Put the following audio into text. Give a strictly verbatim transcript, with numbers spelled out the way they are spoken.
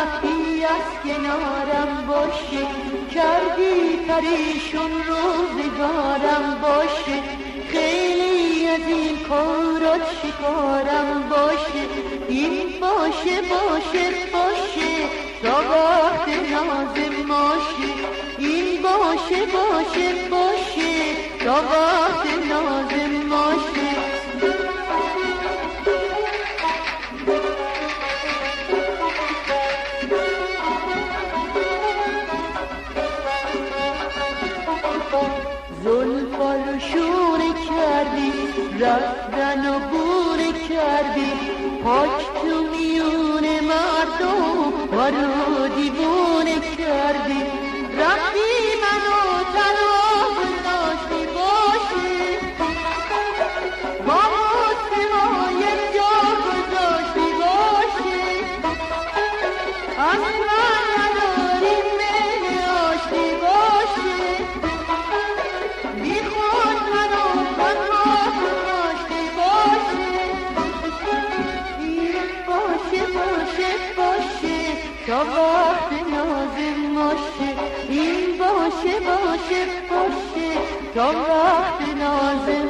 رفتی از کنارم باشه، کردی پریشون روزگارم باشه، خیلی از این کارات شکارم باشه، این باشه باشه باشه تا وقت ناز ماشه، این باشه باشه باشه تا وقت ناز ماشه. زلفا رو شوره کردی، رفتن و بوره کردی، پاک تو میون مردم ما رو دیوونه کردی، رفتی منو تنها گذاشتی باشه، با ما یک جا گذاشتی باشه، اصلا نداری میل آشتی باشه، میخواد منو تنها گذاشتی باشه، این باشه باشه باشه تا وقت ناز ماشه، این باشه باشه باشه تا وقت ناز